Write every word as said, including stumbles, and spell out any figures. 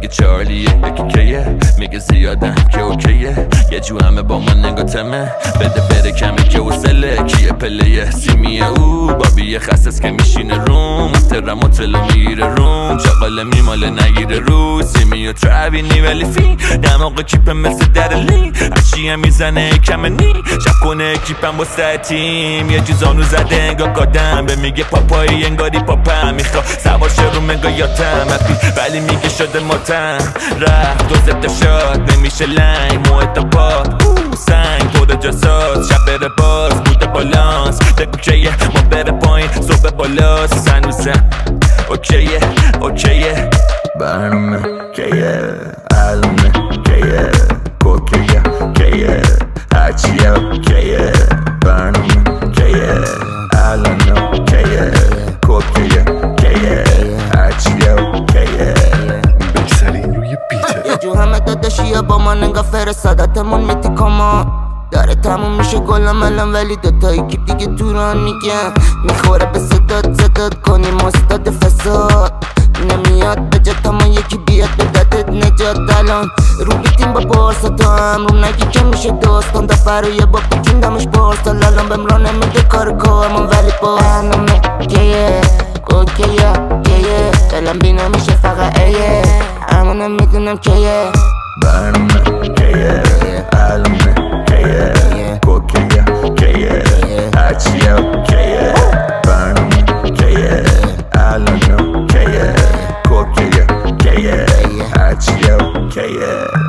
چارلیه یکی کیه میگه زیادم که اوکیه یه جو همه با من نگاه تمه بده بره کمی که وصله کیه پلیه سیمیه او بابیه خسس که میشینه روم محترم و تلو میگیره روم چقاله میماله نگیره رو سیمیه ترابینی ولی فی دماغ کیپم مثل درلی هرچی هم میزنه کم نی شب کنه کیپم با تیم یه جیزانو زده انگاه قادم به میگه پاپایی انگاری پاپم میخوا سوار رو مگایاتم ولی میگه شده ماتم رفت دو زده شد نمیشه لنگ موهتا پاک سنگ پر جاساز شب بره باز بوده بالانس بگو کیه ما بره پایین صبح بالاست سنوزم اوکیه اوکیه برنامه کیه علمه کیه کوکیه کیه هرچیه کیه برنامه کیه علمه کیه کوکیه کیه هرچیه کیه بگذارین روی بیته یه جو همه داداشیه با من انگاه فرستادتمون میتی کاما داره تموم میشه گلم الان ولی دوتایی کیپ دیگه دوران میگم میخوره به صدات زداد کنیم استاد فساد نمیاد به جات اما یکی بیاد به دادت نجات الان رو بیتیم با بارسا تا هم رو نگی که میشه داستان دفر یه با بکین دمش بارسا الان بهم را نمیده کار کارمون ولی با برنامه کیه کوکیه کیه دلم بی نمیشه فقط ایه اما نمیدونم کیه برنامه کیه علمه کیه کوکیه کیه هرچیه کیه برنامه کیه علمه کیه کوکیه کیه هرچیه کیه